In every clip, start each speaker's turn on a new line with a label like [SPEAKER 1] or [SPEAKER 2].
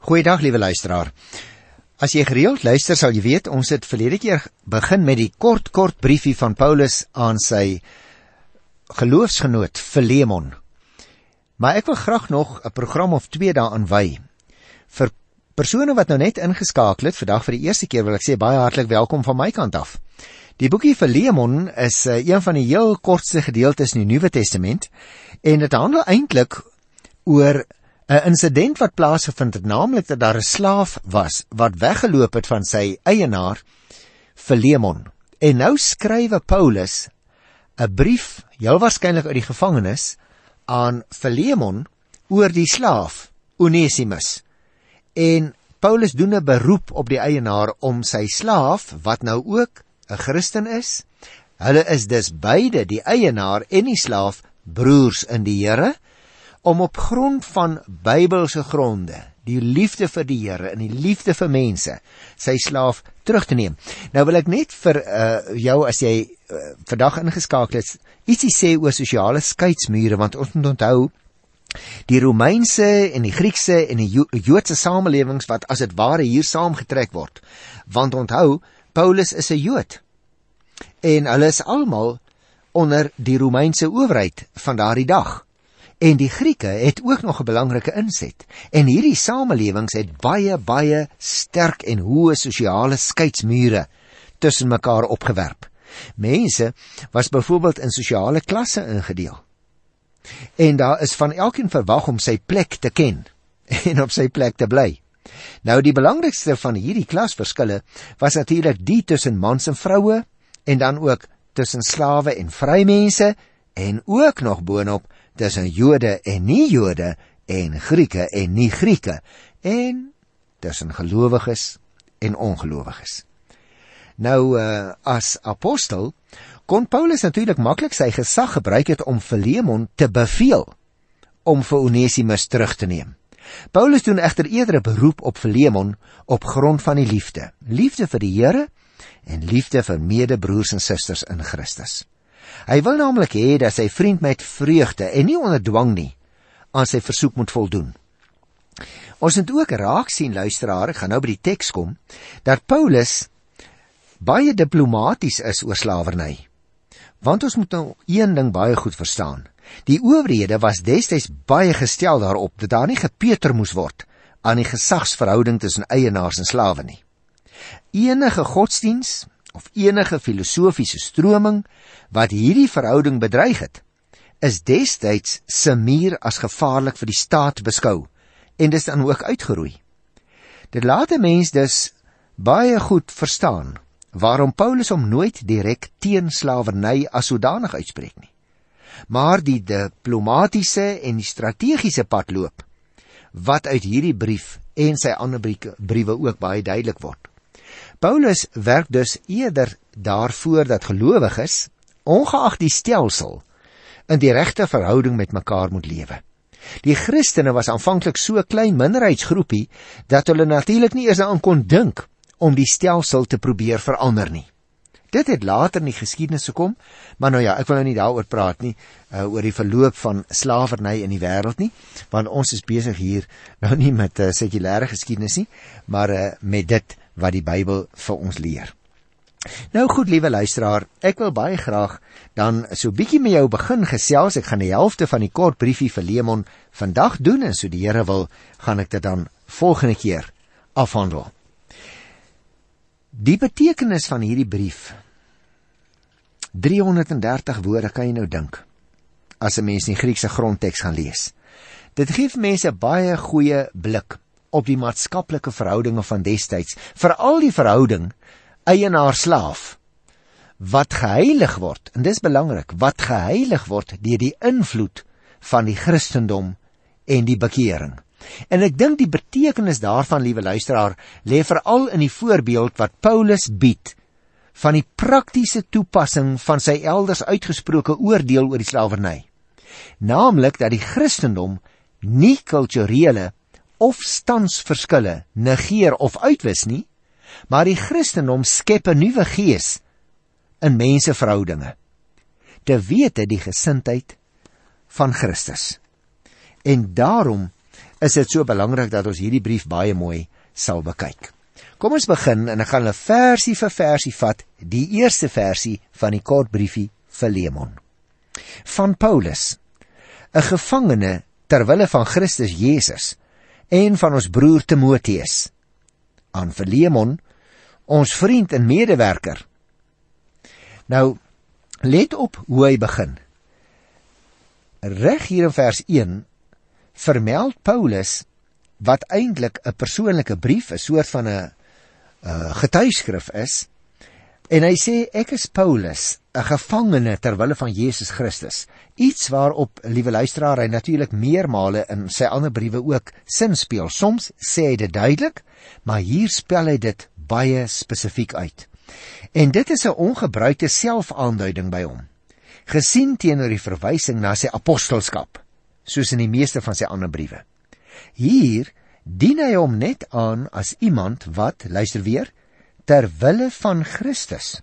[SPEAKER 1] Goeiedag, liewe luisteraar. As jy gereeld luister, sal jy weet, ons het verlede keer begin met die kort briefie van Paulus aan sy geloofsgenoot Philemon. Maar ek wil graag nog 'n program of 2 daaraan wy. Vir persone wat nou net ingeskakel het, vandag vir die eerste keer wil ek sê baie hartlik welkom van my kant af. Die boekie Philemon is een van die heel kortste gedeeltes in die Nuwe Testament, en dit handel eintlik oor 'n insident wat plaasgevind het, naamlik dat daar 'n slaaf was wat weggeloop het van sy eienaar Philemon. En nou skrywe Paulus 'n brief, heel waarskynlik uit die gevangenis, aan Philemon oor die slaaf Onesimus. En Paulus doen 'n beroep op die eienaar om sy slaaf, wat nou ook 'n Christen is, hulle is dus beide, die eienaar en die slaaf, broers in die Here, om op grond van Bybelse gronde, die liefde vir die Here en die liefde vir mense, sy slaaf terug te neem. Nou wil ek net vir jou, as jy vandag ingeskakel is, ietsie sê oor sosiale skeidsmure, want ons moet onthou, die Romeinse en die Griekse en die Joodse samelewings wat as het ware hier saamgetrek word. Want onthou, Paulus is 'n Jood, en hulle is almal onder die Romeinse owerheid van daardie dag. En die Grieke het ook nog 'n belangrike inset. En hierdie samelewings het baie sterk en hoë sosiale skeidsmure tussen mekaar opgewerp. Mense was byvoorbeeld in sosiale klasse ingedeel. En daar is van elkeen verwag om sy plek te ken en op sy plek te bly. Nou die belangrikste van hierdie klasverskille was natuurlik die tussen mans en vroue, en dan ook tussen slawe en vrymense, en ook nog boonop tussen Jode en nie-Jode, en Grieke en nie-Grieke, en tussen gelowiges en ongelowiges. Nou, as apostel, kon Paulus natuurlik maklik sy gesag gebruik het om Philemon te beveel om vir Onesimus terug te neem. Paulus doen egter eerder 'n beroep op Philemon op grond van die liefde. Liefde vir die Here en liefde vir medebroers en susters in Christus. Hy wil naamlik hê dat sy vriend met vreugde en nie onder dwang nie aan sy versoek moet voldoen. Ons moet ook raak sien, luisteraar, ek gaan nou by die teks kom, dat Paulus baie diplomaties is oor slawerny. Want ons moet nou een ding baie goed verstaan. Die owerhede was destyds baie gestel daarop dat daar nie gepeter moes word aan die gesagsverhouding tussen eienaars en slawe nie. Enige godsdiens of enige filosofiese stroming wat hierdie verhouding bedreig het, is destyds se muur as gevaarlik vir die staat beskou, en dis dan ook uitgeroei. Dit laat 'n mens dus baie goed verstaan waarom Paulus hom nooit direk teen slawerny as sodanig uitspreek nie, maar die diplomatiese en die strategiese pad loop, wat uit hierdie brief en sy ander briewe ook baie duidelik word. Paulus werk dus eerder daarvoor dat gelowiges, ongeag die stelsel, in die regte verhouding met mekaar moet lewe. Die Christene was aanvanklik so 'n klein minderheidsgroepie, dat hulle natuurlik nie eers daaraan kon dink om die stelsel te probeer verander nie. Dit het later in die geskiedenis gekom, maar nou ja, ek wil nou nie daaroor praat nie, oor die verloop van slawerny in die wêreld nie, want ons is besig hier nou nie met sekulêre geskiedenis nie, maar met dit wat die Bybel vir ons leer. Nou goed, liewe luisteraar, ek wil baie graag dan so bietjie met jou begin gesels. Ek gaan die helfte van die kort briefie vir Philemon vandag doen, en so die Here wil, gaan ek dit dan volgende keer afhandel. Die betekenis van hierdie brief, 330 woorde kan jy nou dink, as 'n mens die Griekse grondteks gaan lees. Dit gee vir mense baie goeie blik op die maatskaplike verhoudinge van destyds, veral die verhouding eienaar-slaaf, wat geheilig word, en dis belangrik, wat geheilig word deur die invloed van die Christendom en die bekering. En ek dink die betekenis daarvan, liewe luisteraar, lê veral in die voorbeeld wat Paulus bied van die praktiese toepassing van sy elders uitgesproke oordeel oor die slawerny. Naamlik dat die Christendom nie kulturele of standsverskille negeer of uitwis nie, maar die Christendom skep 'n nuwe gees in menseverhoudinge, te wete die gesindheid van Christus. En daarom is dit so belangrik dat ons hierdie brief baie mooi sal bekyk. Kom ons begin en ek gaan hulle versie vir versie vat, die eerste versie van die kort briefie Filemon. Van Paulus, 'n gevangene terwille van Christus Jesus en van ons broer Timoteus, aan Filemon, ons vriend en medewerker. Nou, let op hoe hy begin. Reg hier in vers 1 vermeld Paulus wat eintlik 'n persoonlike brief, 'n soort van 'n getuigskrif is, en hy sê, ek is Paulus, 'n gevangene terwille van Jesus Christus. Iets waarop, liewe luisteraar, hy natuurlik meermale in sy ander briewe ook sin speel. Soms sê hy dit duidelik, maar hier spel hy dit baie spesifiek uit. En dit is 'n ongebruikte selfaanduiding by hom, gesien teenoor die verwysing na sy apostelskap, soos in die meeste van sy ander briewe. Hier dien hy hom net aan as iemand wat, luister weer, terwille van Christus.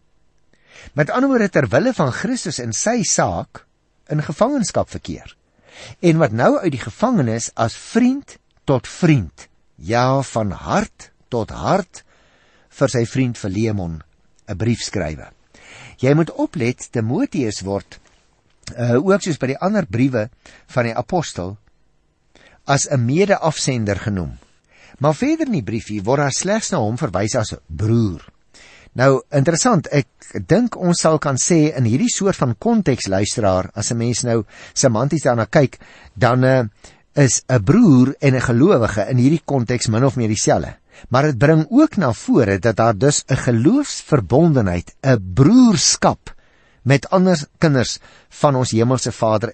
[SPEAKER 1] Met ander woorde, terwille van Christus in sy saak in gevangenskap verkeer. En wat nou uit die gevangenis as vriend tot vriend, ja, van hart tot hart, vir sy vriend Filemon 'n brief skrywe. Jy moet oplet, Timoteus word, ook soos by die ander briewe van die apostel, as 'n mede-afsender genoem. Maar verder in die briefie word daar slegs na hom verwys as broer. Nou, interessant, ek dink ons sal kan sê in hierdie soort van konteks, luisteraar, as 'n mens nou semanties daarna kyk, dan is 'n broer en 'n gelowige in hierdie konteks min of meer dieselfde. Maar dit bring ook na vore dat daar dus 'n geloofsverbondenheid, 'n broerskap met ander kinders van ons hemelse Vader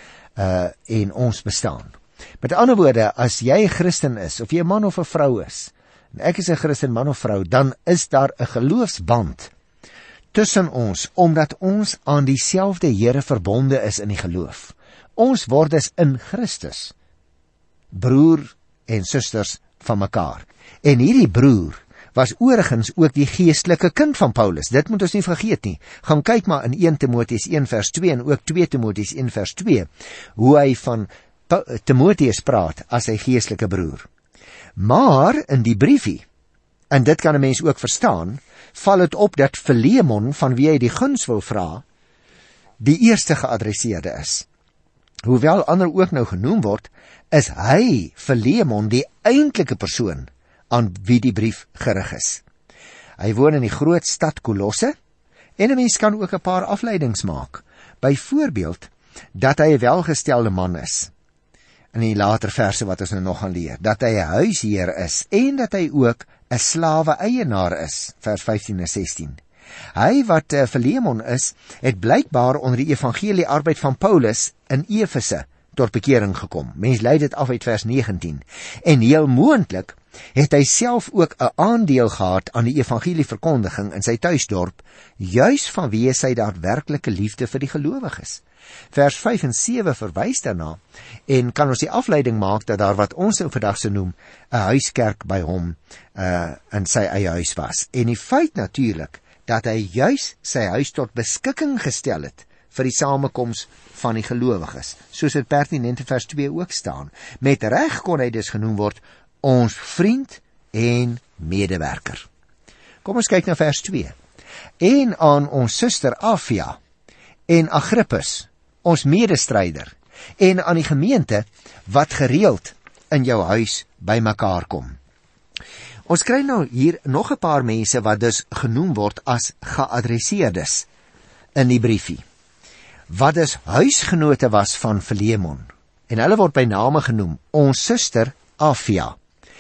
[SPEAKER 1] en ons bestaan. Met ander woorde, as jy 'n Christen is, of jy 'n man of 'n vrou is, en ek is 'n Christen man of vrou, dan is daar 'n geloofsband tussen ons, omdat ons aan dieselfde Here verbonde is in die geloof. Ons word dus in Christus broer en susters van mekaar. En hierdie broer was oorigens ook die geestelike kind van Paulus. Dit moet ons nie vergeet nie. Gaan kyk maar in 1 Timoteus 1 vers 2 en ook 2 Timoteus 1 vers 2, hoe hy van Timoteus praat as sy geestelike broer. Maar in die briefie, en dit kan 'n mens ook verstaan, val dit op dat Filemon, van wie hy die guns wil vra, die eerste geadresseerde is. Hoewel ander ook nou genoem word, is hy, Filemon, die eintlike persoon aan wie die brief gerig is. Hy woon in die groot stad Kolosse, en 'n mens kan ook 'n paar afleidings maak. Byvoorbeeld, dat hy 'n welgestelde man is, in die later verse wat ons nou nog gaan leer, dat hy 'n huisheer is, en dat hy ook 'n slawe-eienaar is, vers 15 en 16. Hy wat Filemon is, het blykbaar onder die evangelie arbeid van Paulus in Efese tot bekering gekom. Mens lei dit af uit vers 19. En heel moontlik het hy self ook 'n aandeel gehad aan die evangelieverkondiging in sy tuisdorp, juis vanweë sy daadwerklike liefde vir die gelowiges. Vers 5 en 7 verwys daarna, en kan ons die afleiding maak dat daar wat ons nou vandag sou noem 'n huiskerk by hom in sy eie huis was. En die feit natuurlik dat hy juis sy huis tot beskikking gestel het vir die samekoms van die gelowiges, soos dit pertinent in vers 2 ook staan. Met reg kon hy dus genoem word ons vriend en medewerker. Kom ons kyk na vers 2. En aan ons suster Afia en Agrippus, ons medestryder, en aan die gemeente wat gereeld in jou huis by mekaar kom. Ons kry nou hier nog 'n paar mense wat dus genoem word as geadresseerdes in die briefie, wat dus huisgenote was van Filemon, en hulle word by name genoem, ons suster Afia.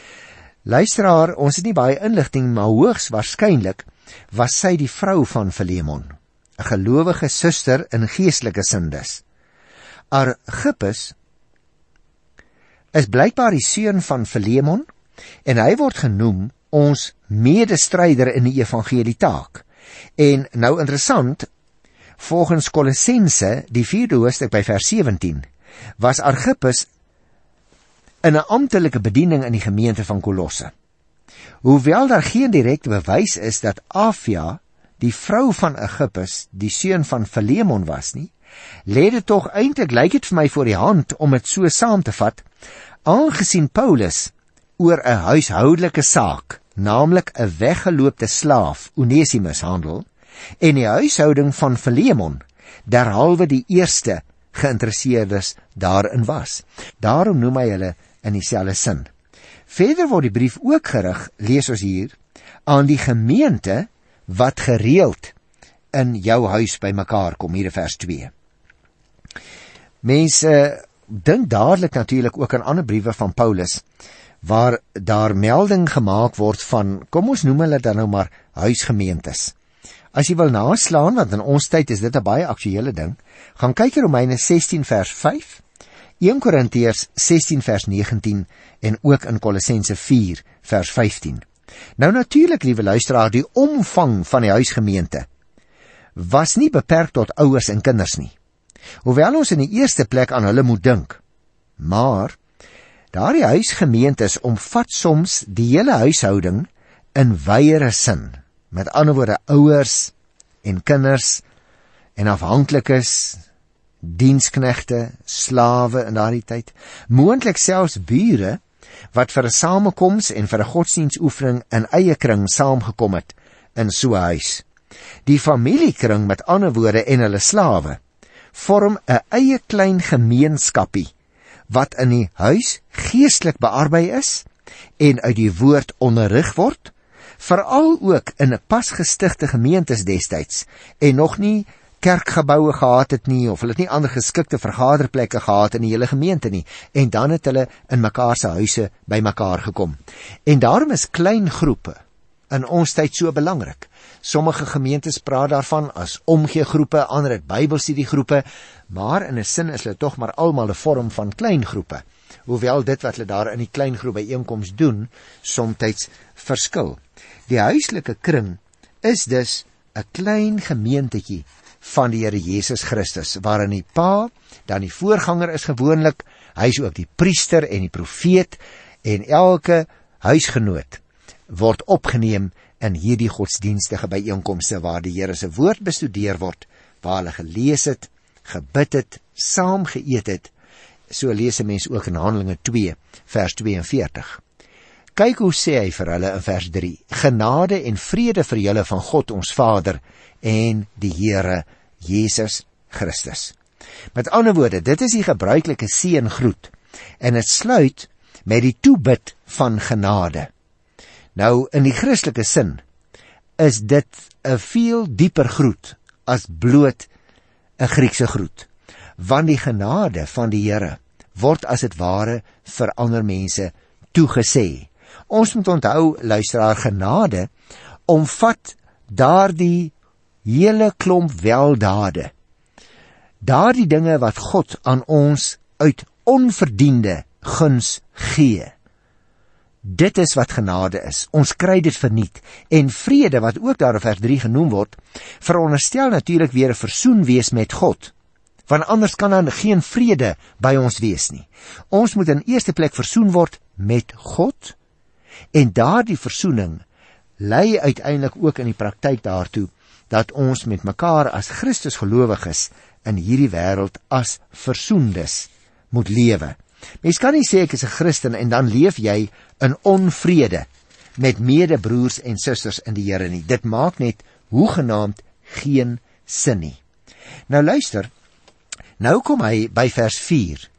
[SPEAKER 1] Luisteraar, ons het nie baie inligting, maar hoogs waarskynlik was sy die vrou van Filemon, 'n gelowige suster in geestelike sin dus. Archippus is blykbaar die seun van Filemon, en hy word genoem ons medestryder in die evangelietaak. En nou interessant, volgens Kolossense, die 4de hoofstuk by vers 17, was Archippus in 'n amptelike bediening in die gemeente van Kolosse. Hoewel daar geen direkte bewys is dat Afia, die vrou van Archippus, die seun van Filemon was nie, Lê dit tog eintlik, lyk dit vir my voor die hand om dit so saam te vat, aangesien Paulus oor 'n huishoudelike saak, naamlik 'n weggeloopte slaaf, Onesimus, handel, en die huishouding van Filemon derhalwe die eerste geïnteresseerdes daarin was. Daarom noem hy hulle in dieselfde sin. Verder word die brief ook gerig, lees ons hier, aan die gemeente wat gereeld in jou huis by mekaar kom, hier in vers 2. Mense dink dadelik natuurlik ook aan ander briewe van Paulus, waar daar melding gemaak word van, kom ons noem hulle dan nou maar huisgemeentes. As jy wil naslaan, want in ons tyd is dit 'n baie aktuele ding, gaan kyk in Romeine 16 vers 5, 1 Korintiërs 16 vers 19 en ook in Kolossense 4 vers 15. Nou natuurlik, liewe luisteraar, die omvang van die huisgemeente was nie beperk tot ouers en kinders nie. Hoewel ons in die eerste plek aan hulle moet dink, maar daardie huisgemeentes omvat soms die hele huishouding in wyeere sin. Met ander woorde, ouers en kinders en afhanklikes, diensknegte, slawe in daardie tyd, moontlik selfs bure wat vir 'n samekoms en vir 'n godsdienstoefening in eie kring saamgekom het in so 'n huis. Die familiekring, met ander woorde, en hulle slawe vorm 'n eie klein gemeenskapie wat in die huis geestelik bearbei is en uit die woord onderrig word, veral ook in 'n pasgestigte gemeentes destyds en nog nie kerkgeboue gehad het nie, of hulle het nie ander geskikte vergaderplekke gehad in die hele gemeente nie, en dan het hulle in mekaar se huise by mekaar gekom. En daarom is klein groepe in ons tyd so belangrik. Sommige gemeentes praat daarvan as omgeegroepe, ander het Bybelstudiegroepe, maar in 'n sin is hulle tog maar almal 'n vorm van klein groepe, hoewel dit wat hulle daar in die klein groep byeenkoms doen, somtyds verskil. Die huislike kring is dus 'n klein gemeentetjie van die Here Jesus Christus, waarin die pa dan die voorganger is gewoonlik, hy is ook die priester en die profeet, en elke huisgenoot word opgeneem in hierdie godsdienstige byeenkomste waar die Here se woord bestudeer word, waar hulle gelees het, gebid het, saam geëet het. So lees 'n mens ook in Handelinge 2 vers 42. Kyk hoe sê hy vir hulle in vers 3, genade en vrede vir julle van God ons Vader en die Here Jesus Christus. Met ander woorde, dit is die gebruikelike seëngroet, en dit sluit met die toebid van genade. Nou, in die Christelike sin is dit 'n veel dieper groet as bloot 'n Griekse groet, want die genade van die Here word as dit ware vir ander mense toegesê. Ons moet onthou, luisteraar, genade omvat daardie hele klomp weldade, daardie dinge wat God aan ons uit onverdiende guns gee. Dit is wat genade is. Ons kry dit verniet. En vrede, wat ook daar in vers 3 genoem word, veronderstel natuurlik weer 'n versoen wees met God, want anders kan daar geen vrede by ons wees nie. Ons moet in eerste plek versoen word met God, en daardie versoening lei uiteindelik ook in die praktyk daartoe dat ons met mekaar as Christus gelowiges in hierdie wêreld as versoendes moet lewe. Mens kan nie sê ek is 'n Christen en dan leef jy in onvrede met medebroers en susters in die Here nie. Dit maak net hoegenaamd geen sin nie. Nou luister, nou kom hy by vers 4,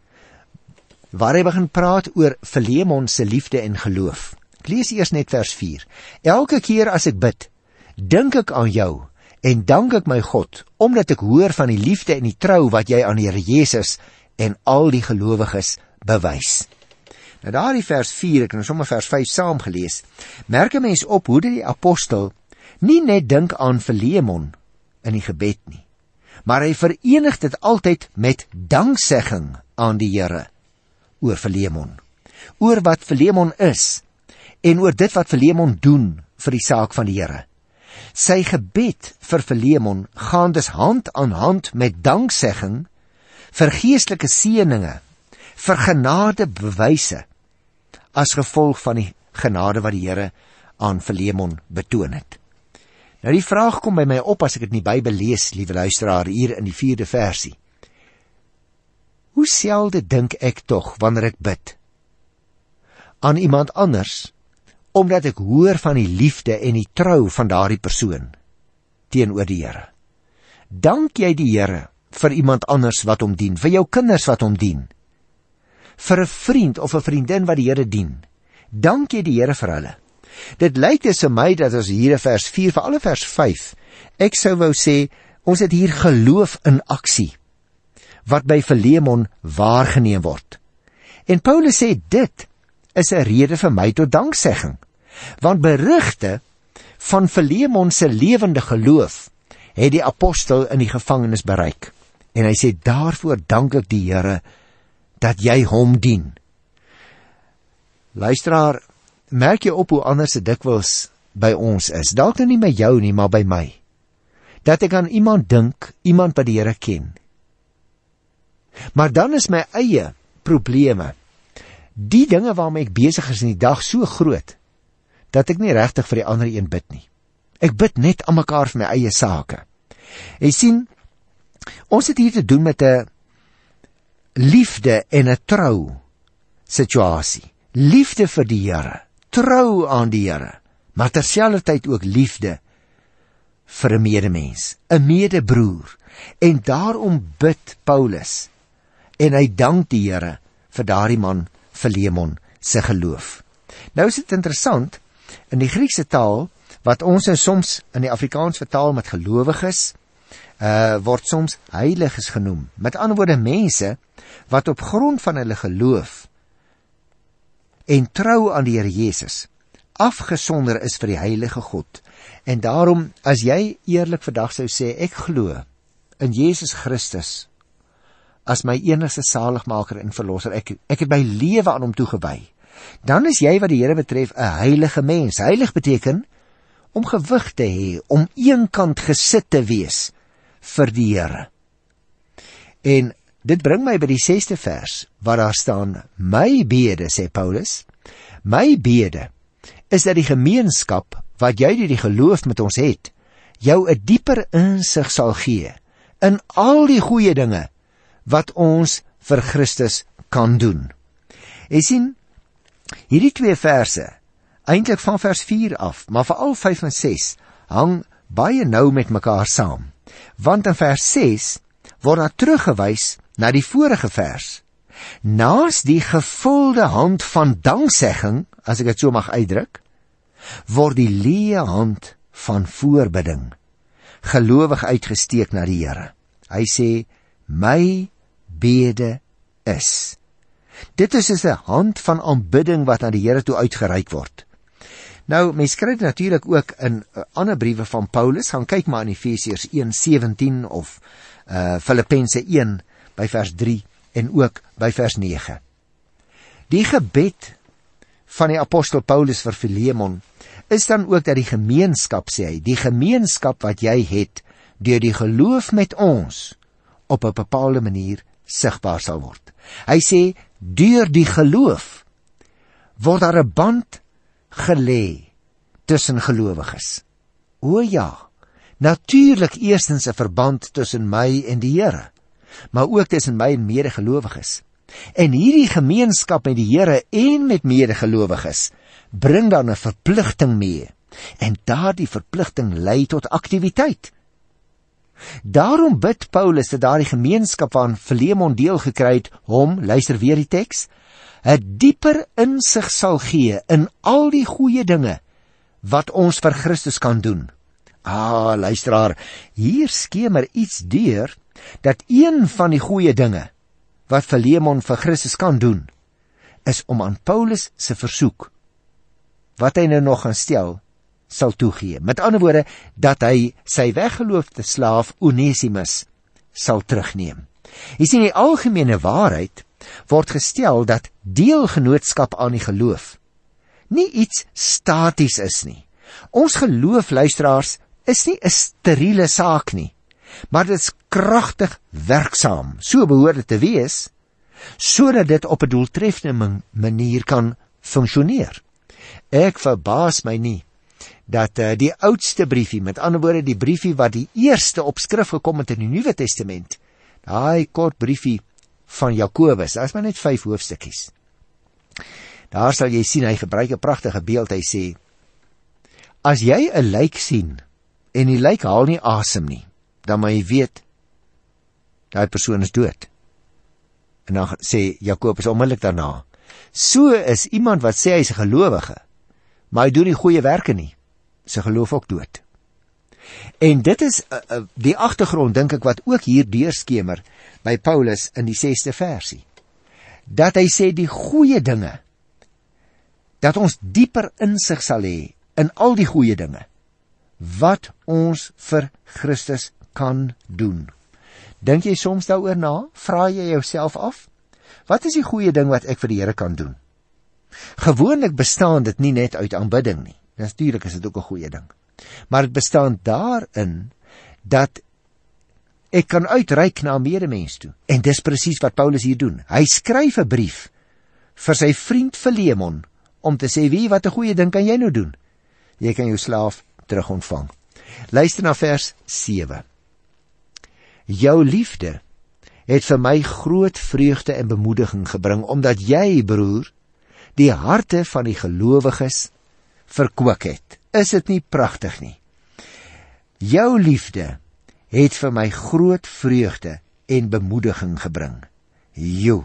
[SPEAKER 1] waar hy begin praat oor Filemon se liefde en geloof. Ek lees eers net vers 4. Elke keer as ek bid, dink ek aan jou en dank ek my God, omdat ek hoor van die liefde en die trou wat jy aan die Here Jesus en al die gelowiges bewys. Nou daar in vers 4, ek het nou sommer vers 5 saam gelees, merk 'n mens op hoe die apostel nie net dink aan Filemon in die gebed nie, maar hy verenig dit altyd met danksegging aan die Here oor Filemon, oor wat Filemon is en oor dit wat Filemon doen vir die saak van die Here. Sy gebed vir Filemon gaan dus hand aan hand met danksegging vir geestelike seëninge, vir genade bewyse, as gevolg van die genade wat die Here aan Filemon betoon het. Nou die vraag kom by my op as ek dit in die Bybel lees, liewe luisteraar, hier in die 4de versie. Hoe selde dink ek tog, wanneer ek bid, aan iemand anders, omdat ek hoor van die liefde en die trou van daardie persoon, teenoor die Here. Dank jy die Here vir iemand anders wat hom dien, vir jou kinders wat hom dien, vir 'n vriend of 'n vriendin wat die Here dien. Dank jy die Here vir hulle. Dit lyk dus vir my dat as hier in vers 4, vir alle vers 5, ek sou wou sê, ons het hier geloof in aksie, wat by Filemon waargeneem word. En Paulus sê, dit is 'n rede vir my tot danksegging, want berigte van Filemon se lewende geloof het die apostel in die gevangenis bereik. En hy sê, daarvoor dank ek die Here, dat jy hom dien. Luisteraar, merk jy op hoe anders dit dikwels by ons is, dalk nou nie met jou nie, maar by my, dat ek aan iemand dink, iemand wat die Here ken. Maar dan is my eie probleme, die dinge waarmee ek besig is in die dag so groot, dat ek nie regtig vir die ander een bid nie. Ek bid net aan mekaar vir my eie sake. Jy sien, ons het hier te doen met 'n liefde en 'n trou situasie. Liefde vir die Here, trou aan die Here, maar terselfdertyd ook liefde vir 'n medemens, 'n medebroer. En daarom bid Paulus, en hy dank die Here vir daardie man Filemon se geloof. Nou is dit interessant, in die Griekse taal, wat ons soms in die Afrikaans vertaal met gelowiges, word soms heiliges genoem. Met ander woorde, mense wat op grond van hulle geloof en trou aan die Here Jesus afgesonder is vir die heilige God. En daarom, as jy eerlik vandag sou sê, ek glo in Jesus Christus as my enigste saligmaker en verlosser, ek het my lewe aan hom toegewy, dan is jy wat die Here betref 'n heilige mens. Heilig beteken om gewig te hê, om eenkant gesit te wees vir die Here. En dit bring my by die 6de vers, waar daar staan, my bede, sê Paulus, my bede is dat die gemeenskap wat jy deur die geloof met ons het, jou 'n dieper insig sal gee in al die goeie dinge wat ons vir Christus kan doen. Jy sien, hierdie 2 verse, eintlik van vers 4 af, maar veral 5 en 6, hang baie nou met mekaar saam. Want in vers 6 word daar teruggewys na die vorige vers. Naas die gevulde hand van danksegging, as ek dit so mag uitdruk, word die leë hand van voorbidding gelowig uitgesteek na die Here. Hy sê, my bede is. Dit is 'n hand van aanbidding wat aan die Here toe uitgereik word. Nou, mens kry dit natuurlik ook in ander briewe van Paulus, gaan kyk maar in Efesiërs 1:17 of Filippense 1 by vers 3 en ook by vers 9. Die gebed van die apostel Paulus vir Filemon is dan ook dat die gemeenskap, sê hy, die gemeenskap wat jy het deur die geloof met ons op 'n bepaalde manier sigbaar sal word. Hy sê, deur die geloof word daar 'n band gelê tussen gelowiges. O ja, natuurlik eerstens 'n verband tussen my en die Here, maar ook tussen my en medegelowiges. En hierdie gemeenskap met die Here en met medegelowiges bring dan 'n verpligting mee, en daardie verpligting lei tot aktiwiteit. Daarom bid Paulus dat daardie gemeenskap waaraan Filemon deel gekry het, hom, luister weer die teks, 'n dieper insig sal gee in al die goeie dinge wat ons vir Christus kan doen. Luisteraar, hier skemer iets deur, dat een van die goeie dinge wat Filemon vir Christus kan doen, is om aan Paulus se versoek, wat hy nou nog gaan stel, sal toegee. Met ander woorde, dat hy sy weggeloofde slaaf Onesimus sal terugneem. Jy sien, die algemene waarheid word gestel dat deelgenootskap aan die geloof nie iets staties is nie. Ons geloof, luisteraars, is nie 'n steriele saak nie, maar dit is kragtig werksaam, so behoort dit te wees, sodat dit op 'n doeltreffende manier kan funksioneer. Ek verbaas my nie dat die oudste briefie, met ander woorde die briefie wat die eerste op skrif gekom het in die Nuwe Testament, daai kort briefie van Jakobus, daar is maar net 5 hoofstukkies. Daar sal jy sien, hy gebruik 'n pragtige beeld, hy sê, as jy 'n lijk sien, en die lijk haal nie asem nie, dan moet jy weet, daai persoon is dood. En dan sê Jakobus onmiddellik daarna, so is iemand wat sê hy is 'n gelowige, maar hy doen nie goeie werke nie, sy geloof ook dood. En dit is die agtergrond, dink ek, wat ook hier deurskemer by Paulus in die 6de versie. Dat hy sê die goeie dinge, dat ons dieper insig sal hê in al die goeie dinge, wat ons vir Christus kan doen. Dink jy soms daaroor na? Vra jy jouself af? Wat is die goeie ding wat ek vir die Here kan doen? Gewoonlik bestaan dit nie net uit aanbidding nie. Natuurlik is dit ook 'n goeie ding. Maar dit bestaan daarin dat ek kan uitreik na 'n medemens toe. En dis presies wat Paulus hier doen. Hy skryf 'n brief vir sy vriend Filemon om te sê, wie, wat 'n goeie ding kan jy nou doen? Jy kan jou slaaf terug ontvang. Luister na vers 7. Jou liefde het vir my groot vreugde en bemoediging gebring, omdat jy, broer, die harte van die gelowiges verkwik het. Is dit nie pragtig nie? Jou liefde het vir my groot vreugde en bemoediging gebring. Jo,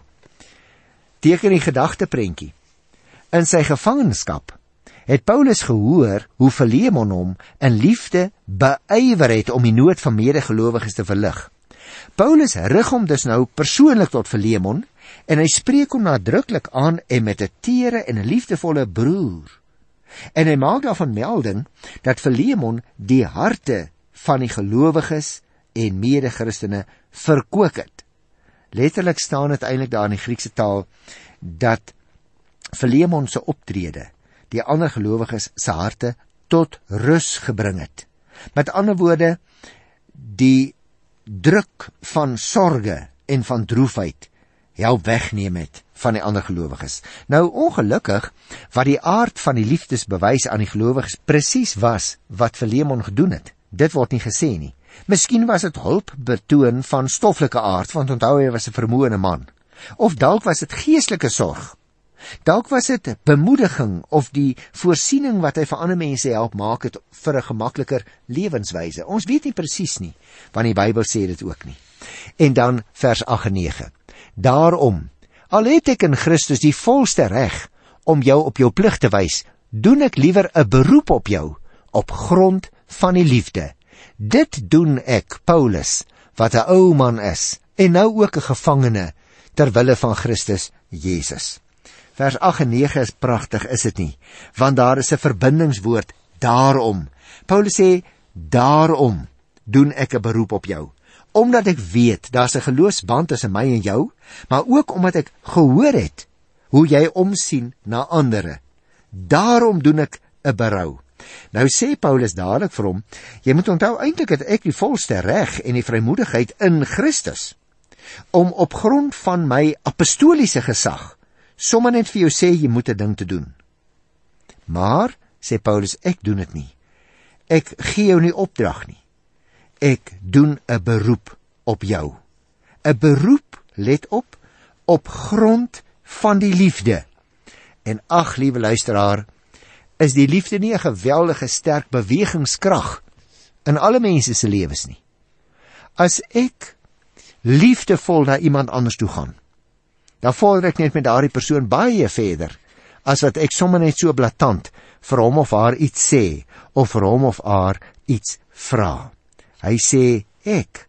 [SPEAKER 1] teken die gedagteprentjie. In sy gevangenskap het Paulus gehoor hoe Filemon hom in liefde beywer het om die nood van medegelowiges te verlig. Paulus rig hom dus nou persoonlik tot Filemon en hy spreek hom nadruklik aan en met 'n tere en 'n liefdevolle broer. En hy maak daarvan melding dat Filemon die harte van die gelowiges en mede-Christene verkoop het. Letterlik staan dit eintlik daar in die Griekse taal dat Filemon se optrede die ander gelowiges se harte tot rus gebring het. Met ander woorde, die druk van sorge en van droefheid help wegneem het van die ander gelowiges. Nou ongelukkig, wat die aard van die liefdesbewys aan die gelowiges presies was wat Filemon gedoen het, dit word nie gesê nie. Miskien was dit hulp betoon van stoffelike aard, want onthou hy was 'n vermoëne man. Of dalk was dit geestelike sorg. Dalk was dit bemoediging of die voorsiening wat hy vir ander mense help maak het vir 'n gemakliker lewenswyse. Ons weet nie presies nie, want die Bybel sê dit ook nie. En dan vers 8 en 9. Daarom, al het ek in Christus die volste reg om jou op jou plig te wys, doen ek liewer 'n beroep op jou, op grond van die liefde. Dit doen ek, Paulus, wat 'n ou man is, en nou ook 'n gevangene, ter wille van Christus Jesus. Vers 8 en 9 is pragtig, is dit nie? Want daar is 'n verbindingswoord, daarom. Paulus sê, daarom doen ek 'n beroep op jou. Omdat ek weet, daar's 'n geloofsband tussen my en jou, maar ook omdat ek gehoor het hoe jy omsien na ander. Daarom doen ek 'n berou. Nou sê Paulus dadelik vir hom, jy moet onthou, eintlik het ek die volste reg en die vrymoedigheid in Christus, om op grond van my apostoliese gesag, sommer net vir jou sê, jy moet 'n ding te doen. Maar, sê Paulus, ek doen dit nie. Ek gee jou nie opdrag nie. Ek doen 'n beroep op jou. 'n Beroep, let op grond van die liefde. En ag, liewe luisteraar, is die liefde nie 'n geweldige sterk bewegingskrag in alle mense se lewens nie? As ek liefdevol na iemand anders toe gaan, dan vorder ek net met daardie persoon baie verder, as wat ek sommer net so blaatant vir hom of haar iets sê, of vir hom of haar iets vra. Hy sê, ek,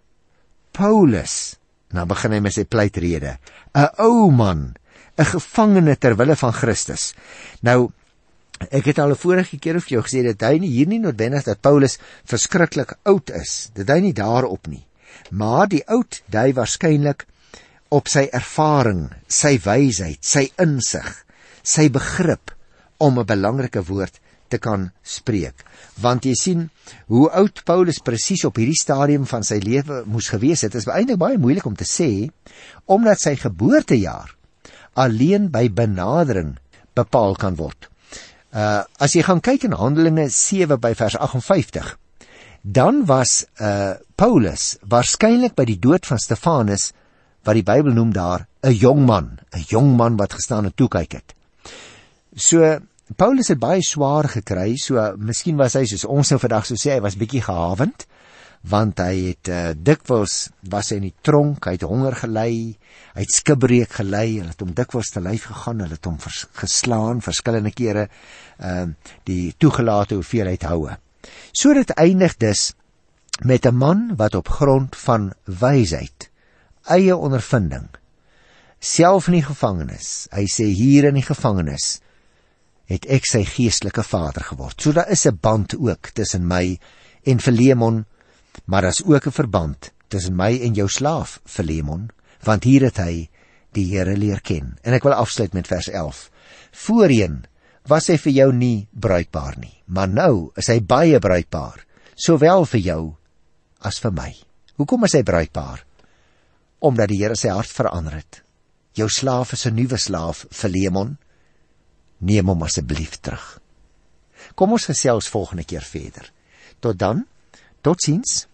[SPEAKER 1] Paulus, nou begin hy met sy pleitrede, 'n ou man, 'n gevangene ter wille van Christus. Nou, ek het al 'n vorige keer vir jou gesê, dat hy hier nie noodwendig dat Paulus verskriklik oud is, dit hy nie daarop nie, maar die oud dui waarskynlik op sy ervaring, sy wysheid, sy insig, sy begrip om 'n belangrike woord te kan spreek. Want jy sien, hoe oud Paulus presies op hierdie stadium van sy lewe moes gewees het, is eintlik baie moeilik om te sê, omdat sy geboortejaar alleen by benadering bepaal kan word. As jy gaan kyk in Handelinge 7 by vers 58, dan was Paulus waarskynlik by die dood van Stefanus, wat die Bybel noem daar, 'n jong man wat gestaan en toekyk het. So, Paulus het baie swaar gekry, so miskien was hy, soos ons nou vandag so sê, hy was bietjie gehavend, want hy het dikwels, was hy in die tronk, hy het honger gelei, hy het skibreek gelei, hulle het hom dikwels te lyf gegaan, hulle het hom geslaan, verskillende kere, die toegelate hoeveelheid houe. So dit eindig dus met 'n man wat op grond van wysheid, eie ondervinding, self in die gevangenis, hy sê hier in die gevangenis, het ek sy geestelike vader geword. So daar is 'n band ook tussen my en Filemon, maar daar is ook 'n verband tussen my en jou slaaf, Filemon, want hier het hy die Here leer ken. En ek wil afsluit met vers 11. Voorheen was hy vir jou nie bruikbaar nie, maar nou is hy baie bruikbaar, sowel vir jou as vir my. Hoekom is hy bruikbaar? Omdat die Here sy hart verander het. Jou slaaf is 'n nuwe slaaf, Filemon. Neem hom asseblief terug. Kom ons gesels volgende keer verder. Tot dan, totsiens.